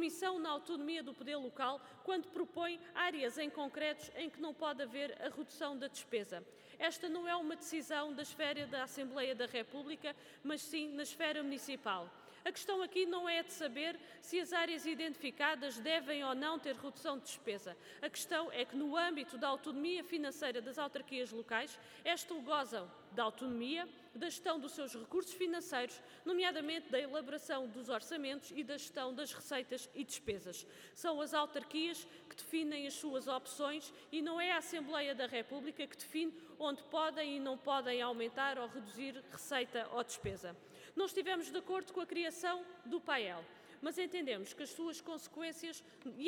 intromissão na autonomia do poder local quando propõe áreas em concretos em que não pode haver a redução da despesa. Esta não é uma decisão da esfera da Assembleia da República, mas sim na esfera municipal. A questão aqui não é de saber se as áreas identificadas devem ou não ter redução de despesa. A questão é que, no âmbito da autonomia financeira das autarquias locais, estas gozam da autonomia, da gestão dos seus recursos financeiros, nomeadamente da elaboração dos orçamentos e da gestão das receitas e despesas. São as autarquias que definem as suas opções e não é a Assembleia da República que define onde podem e não podem aumentar ou reduzir receita ou despesa. Não estivemos de acordo com a criação do PAEL, mas entendemos que as suas consequências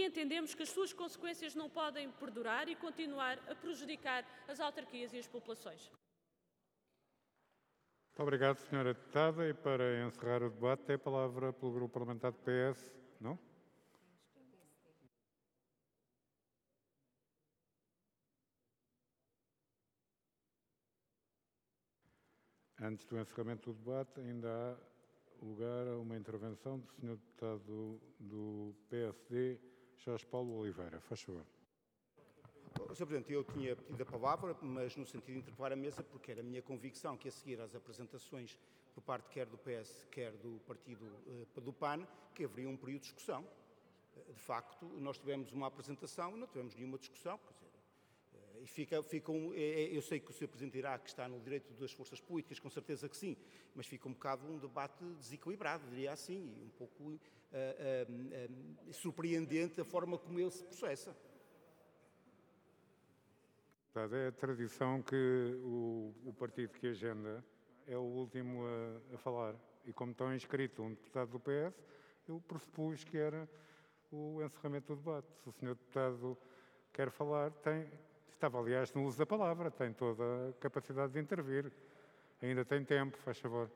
não podem perdurar e continuar a prejudicar as autarquias e as populações. Muito obrigado, Sra. Deputada. E para encerrar o debate, tem a palavra pelo Grupo Parlamentar do PS. Não? Antes do encerramento do debate, ainda há lugar a uma intervenção do Sr. Deputado do PSD, Jorge Paulo Oliveira. Faz favor. Sr. Presidente, eu tinha pedido a palavra, mas no sentido de interpelar a mesa, porque era a minha convicção que a seguir às apresentações por parte quer do PS, quer do partido do PAN, que haveria um período de discussão. De facto, nós tivemos uma apresentação e não tivemos nenhuma discussão. Quer dizer, eu sei que o Sr. Presidente dirá que está no direito das forças políticas, com certeza que sim, mas fica um bocado um debate desequilibrado, diria assim, e um pouco surpreendente a forma como ele se processa. É a tradição que o partido que agenda é o último a falar. E como está inscrito um deputado do PS, eu pressupus que era o encerramento do debate. Se o Sr. Deputado quer falar, estava aliás no uso da palavra, tem toda a capacidade de intervir. Ainda tem tempo, faz favor.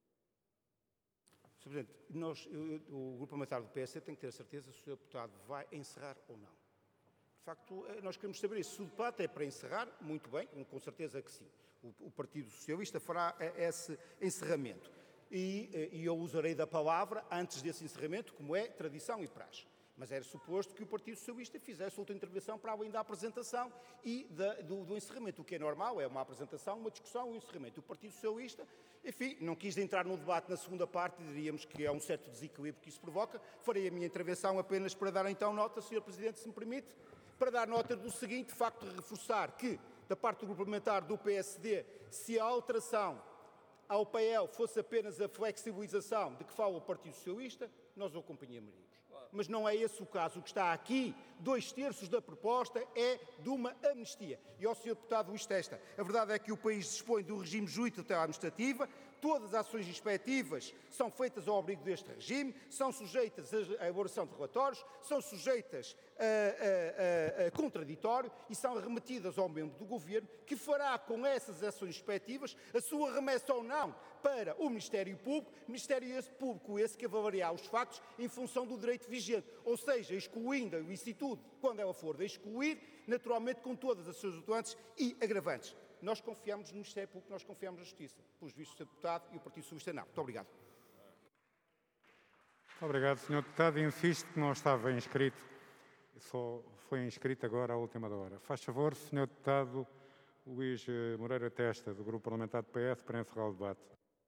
Sr. Presidente, o Grupo Parlamentar do PS tem que ter a certeza se o Sr. Deputado vai encerrar ou não. De facto, nós queremos saber isso. Se o debate é para encerrar, muito bem, com certeza que sim. O Partido Socialista fará esse encerramento. E eu usarei da palavra antes desse encerramento, como é tradição e praxe. Mas era suposto que o Partido Socialista fizesse outra intervenção para além da apresentação e do encerramento. O que é normal é uma apresentação, uma discussão e um encerramento. O Partido Socialista, enfim, não quis entrar no debate na segunda parte, diríamos que é um certo desequilíbrio que isso provoca. Farei a minha intervenção apenas para dar então nota, Sr. Presidente, se me permite, para dar nota do seguinte, de facto, reforçar que, da parte do Grupo Parlamentar do PSD, se a alteração ao PAEL fosse apenas a flexibilização de que fala o Partido Socialista, nós o acompanharíamos. Mas não é esse o caso. O que está aqui, 2/3 da proposta, é de uma amnistia. E ao Sr. Deputado Luís Testa, a verdade é que o país dispõe do regime de justiça tutela administrativa, todas as ações inspectivas são feitas ao abrigo deste regime, são sujeitas à elaboração de relatórios, são sujeitas a contraditório e são remetidas ao membro do Governo, que fará com essas ações inspectivas a sua remessa ou não para o Ministério Público, Ministério Público esse que avaliará os factos em função do direito vigente, ou seja, excluindo a ilicitude quando ela for de excluir, naturalmente com todas as suas atenuantes e agravantes. Nós confiamos no Ministério Público, nós confiamos na Justiça. Pelos vistos, o Sr. Deputado e o Partido Socialista não. Muito obrigado. Obrigado, Sr. Deputado. Insisto que não estava inscrito, só foi inscrito agora à última hora. Faz favor, Sr. Deputado Luís Moreira Testa, do Grupo Parlamentar do PS, para encerrar o debate.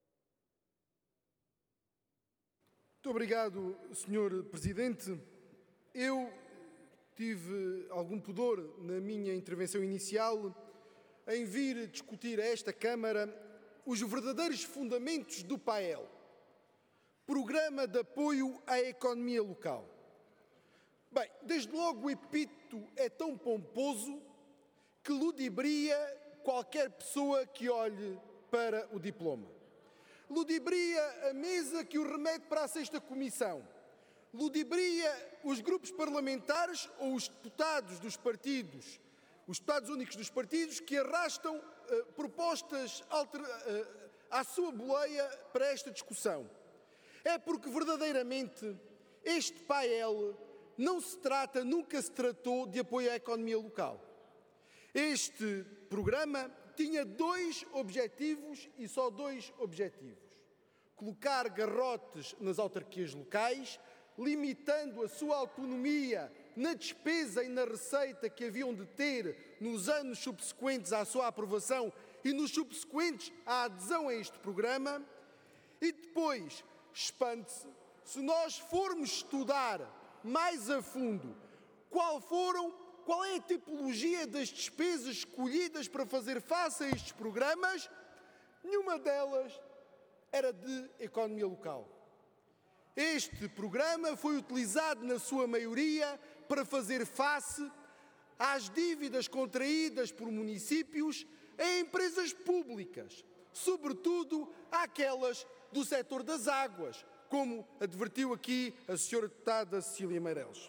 Muito obrigado, Sr. Presidente. Eu tive algum pudor na minha intervenção inicial em vir discutir a esta Câmara os verdadeiros fundamentos do PAEL, Programa de Apoio à Economia Local. Bem, desde logo o epíteto é tão pomposo que ludibria qualquer pessoa que olhe para o diploma. Ludibria a mesa que o remete para a 6ª Comissão. Ludibria os grupos parlamentares ou os deputados dos partidos, os deputados únicos dos partidos que arrastam propostas à sua boleia para esta discussão. É porque verdadeiramente este PAEL nunca se tratou de apoio à economia local. Este programa tinha 2 objetivos e só 2 objetivos. Colocar garrotes nas autarquias locais limitando a sua autonomia na despesa e na receita que haviam de ter nos anos subsequentes à sua aprovação e nos subsequentes à adesão a este programa. E depois, espante-se, se nós formos estudar mais a fundo qual é a tipologia das despesas escolhidas para fazer face a estes programas, nenhuma delas era de economia local. Este programa foi utilizado, na sua maioria, para fazer face às dívidas contraídas por municípios a empresas públicas, sobretudo àquelas do setor das águas, como advertiu aqui a senhora deputada Cecília Meireles.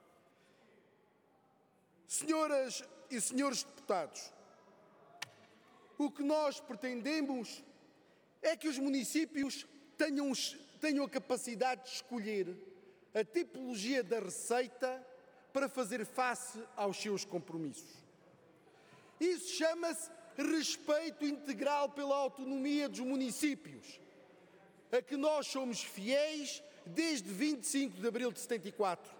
Senhoras e senhores deputados, o que nós pretendemos é que os municípios tenham a capacidade de escolher a tipologia da receita para fazer face aos seus compromissos. Isso chama-se respeito integral pela autonomia dos municípios, a que nós somos fiéis desde 25 de abril de 74.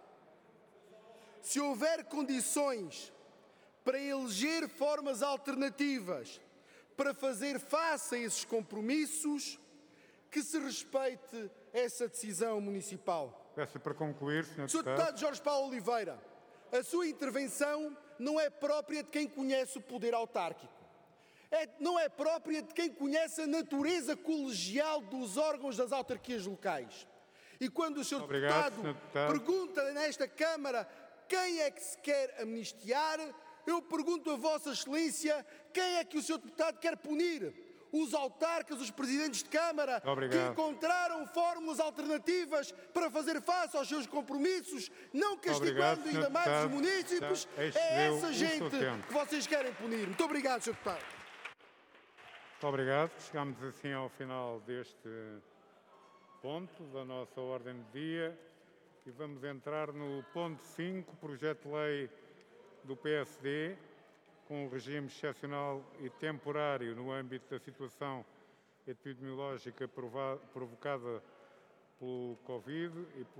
Se houver condições para eleger formas alternativas para fazer face a esses compromissos, que se respeite essa decisão municipal. Peço para concluir, Sr. Sr. Deputado Jorge Paulo Oliveira, a sua intervenção não é própria de quem conhece o poder autárquico. Não é própria de quem conhece a natureza colegial dos órgãos das autarquias locais. E quando o Sr. Deputado pergunta nesta Câmara quem é que se quer amnistiar, eu pergunto a Vossa Excelência quem é que o Sr. Deputado quer punir. Os autarcas, os presidentes de Câmara, que encontraram fórmulas alternativas para fazer face aos seus compromissos, não castigando ainda mais os munícipes, é essa gente que vocês querem punir. Muito obrigado, Sr. Deputado. Muito obrigado. Chegamos assim ao final deste ponto da nossa ordem do dia e vamos entrar no ponto 5, projeto de lei do PSD, com o regime excepcional e temporário no âmbito da situação epidemiológica provocada pelo Covid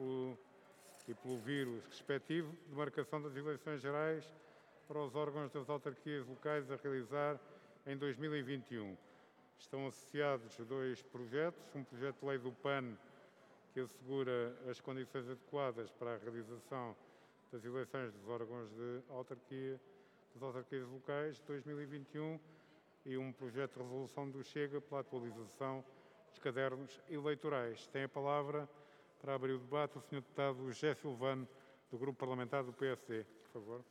e pelo vírus respectivo, de marcação das eleições gerais para os órgãos das autarquias locais a realizar em 2021. Estão associados dois projetos, um projeto de lei do PAN, que assegura as condições adequadas para a realização das eleições dos órgãos de autarquia, das autarquias locais de 2021, e um projeto de resolução do Chega pela atualização dos cadernos eleitorais. Tem a palavra para abrir o debate o Sr. Deputado José Silvano, do Grupo Parlamentar do PSD. Por favor.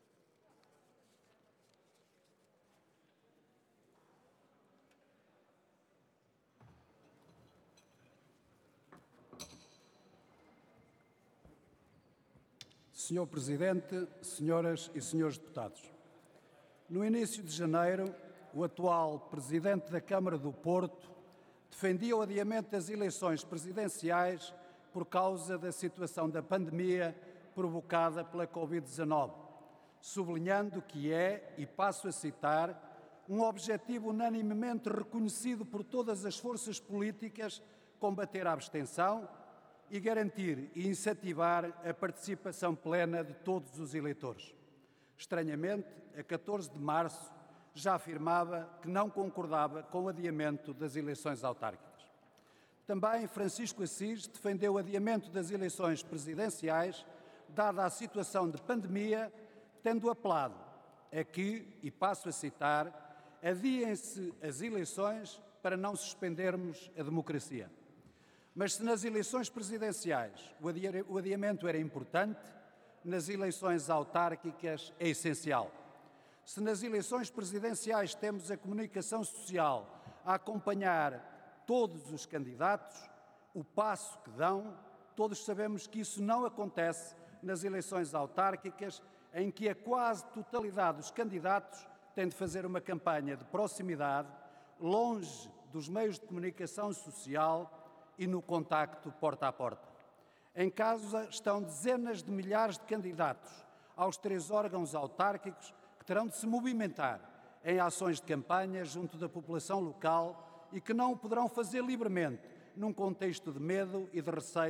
Senhor Presidente, senhoras e senhores deputados, no início de janeiro, o atual Presidente da Câmara do Porto defendia o adiamento das eleições presidenciais por causa da situação da pandemia provocada pela Covid-19, sublinhando que é, e passo a citar, um objetivo unanimemente reconhecido por todas as forças políticas combater a abstenção e garantir e incentivar a participação plena de todos os eleitores. Estranhamente, a 14 de março, já afirmava que não concordava com o adiamento das eleições autárquicas. Também Francisco Assis defendeu o adiamento das eleições presidenciais, dada a situação de pandemia, tendo apelado a que, e passo a citar, adiem-se as eleições para não suspendermos a democracia. Mas se nas eleições presidenciais o adiamento era importante, nas eleições autárquicas é essencial. Se nas eleições presidenciais temos a comunicação social a acompanhar todos os candidatos, o passo que dão, todos sabemos que isso não acontece nas eleições autárquicas, em que a quase totalidade dos candidatos tem de fazer uma campanha de proximidade, longe dos meios de comunicação social e no contacto porta a porta. Em causa estão dezenas de milhares de candidatos aos 3 órgãos autárquicos que terão de se movimentar em ações de campanha junto da população local e que não o poderão fazer livremente num contexto de medo e de receio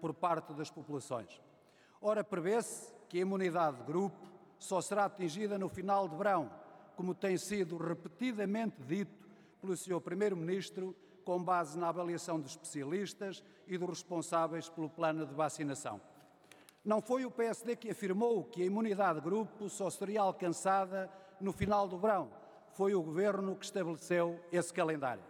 por parte das populações. Ora, prevê-se que a imunidade de grupo só será atingida no final de verão, como tem sido repetidamente dito pelo Sr. Primeiro-Ministro, com base na avaliação dos especialistas e dos responsáveis pelo plano de vacinação. Não foi o PSD que afirmou que a imunidade de grupo só seria alcançada no final do verão. Foi o Governo que estabeleceu esse calendário.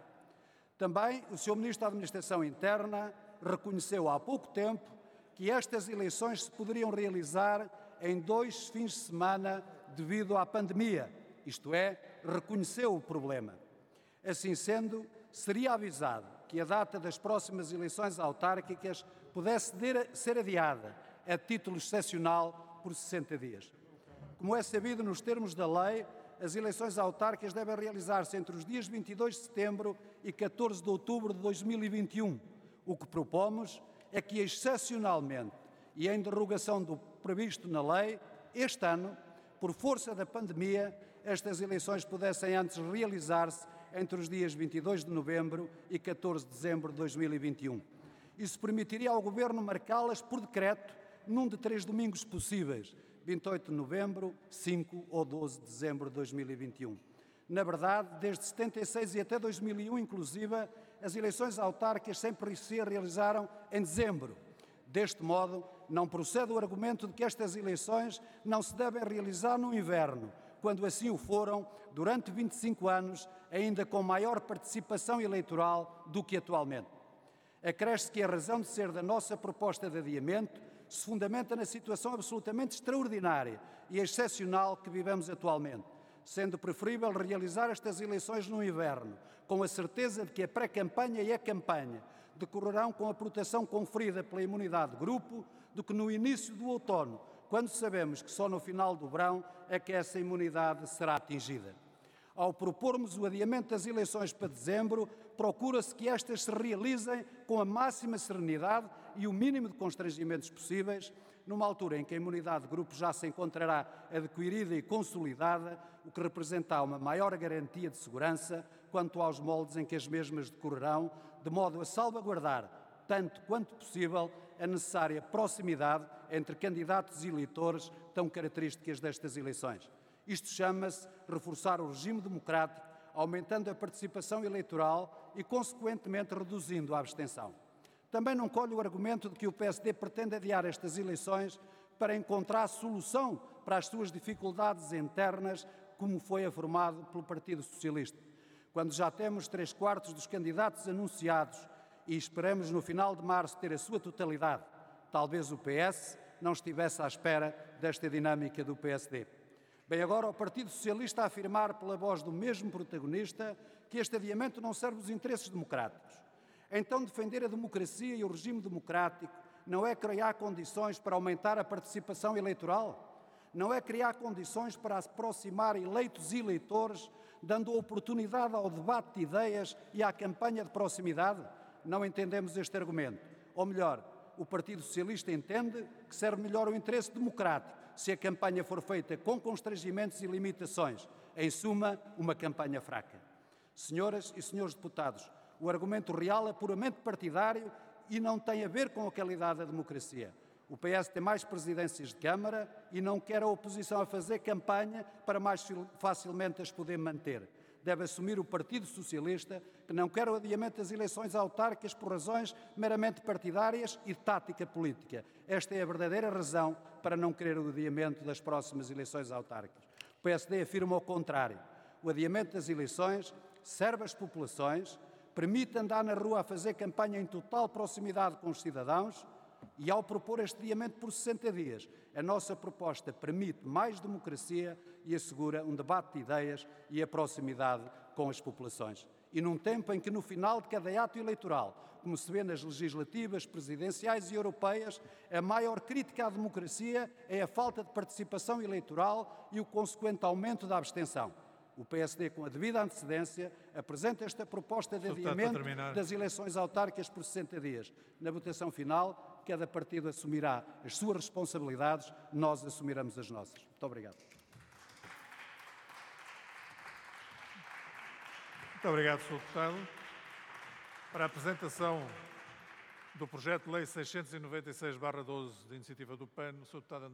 Também o Sr. Ministro da Administração Interna reconheceu há pouco tempo que estas eleições se poderiam realizar em 2 fins de semana devido à pandemia, isto é, reconheceu o problema. Assim sendo, seria avisado que a data das próximas eleições autárquicas pudesse ser adiada a título excepcional por 60 dias. Como é sabido nos termos da lei, as eleições autárquicas devem realizar-se entre os dias 22 de setembro e 14 de outubro de 2021. O que propomos é que, excepcionalmente e em derrogação do previsto na lei, este ano, por força da pandemia, estas eleições pudessem antes realizar-se entre os dias 22 de novembro e 14 de dezembro de 2021. Isso permitiria ao Governo marcá-las por decreto num de 3 domingos possíveis, 28 de novembro, 5 ou 12 de dezembro de 2021. Na verdade, desde 76 e até 2001, inclusive, as eleições autárquicas sempre se realizaram em dezembro. Deste modo, não procede o argumento de que estas eleições não se devem realizar no inverno, quando assim o foram durante 25 anos, ainda com maior participação eleitoral do que atualmente. Acresce que a razão de ser da nossa proposta de adiamento se fundamenta na situação absolutamente extraordinária e excepcional que vivemos atualmente, sendo preferível realizar estas eleições no inverno, com a certeza de que a pré-campanha e a campanha decorrerão com a proteção conferida pela imunidade de grupo, do que no início do outono, quando sabemos que só no final do verão é que essa imunidade será atingida. Ao propormos o adiamento das eleições para dezembro, procura-se que estas se realizem com a máxima serenidade e o mínimo de constrangimentos possíveis, numa altura em que a imunidade de grupo já se encontrará adquirida e consolidada, o que representa uma maior garantia de segurança quanto aos moldes em que as mesmas decorrerão, de modo a salvaguardar, tanto quanto possível, a necessária proximidade entre candidatos e eleitores tão características destas eleições. Isto chama-se reforçar o regime democrático, aumentando a participação eleitoral e, consequentemente, reduzindo a abstenção. Também não colho o argumento de que o PSD pretende adiar estas eleições para encontrar solução para as suas dificuldades internas, como foi afirmado pelo Partido Socialista, quando já temos 3/4 dos candidatos anunciados e esperamos no final de março ter a sua totalidade. Talvez o PS não estivesse à espera desta dinâmica do PSD. Bem, agora o Partido Socialista a afirmar pela voz do mesmo protagonista que este adiamento não serve os interesses democráticos. Então defender a democracia e o regime democrático não é criar condições para aumentar a participação eleitoral? Não é criar condições para aproximar eleitos e eleitores, dando oportunidade ao debate de ideias e à campanha de proximidade? Não entendemos este argumento. Ou melhor, o Partido Socialista entende que serve melhor o interesse democrático se a campanha for feita com constrangimentos e limitações. Em suma, uma campanha fraca. Senhoras e senhores deputados, o argumento real é puramente partidário e não tem a ver com a qualidade da democracia. O PS tem mais presidências de Câmara e não quer a oposição a fazer campanha para mais facilmente as poder manter. Deve assumir o Partido Socialista que não quer o adiamento das eleições autárquicas por razões meramente partidárias e de tática política. Esta é a verdadeira razão para não querer o adiamento das próximas eleições autárquicas. O PSD afirma o contrário. O adiamento das eleições serve às populações, permite andar na rua a fazer campanha em total proximidade com os cidadãos e, ao propor este adiamento por 60 dias, a nossa proposta permite mais democracia e assegura um debate de ideias e a proximidade com as populações. E num tempo em que, no final de cada ato eleitoral, como se vê nas legislativas, presidenciais e europeias, a maior crítica à democracia é a falta de participação eleitoral e o consequente aumento da abstenção. O PSD, com a devida antecedência, apresenta esta proposta de adiamento das eleições autárquicas por 60 dias. Na votação final, cada partido assumirá as suas responsabilidades, nós assumiremos as nossas. Muito obrigado. Muito obrigado, Sr. Deputado. Para a apresentação do projeto de lei 696/12 de iniciativa do PAN, o Sr. Deputado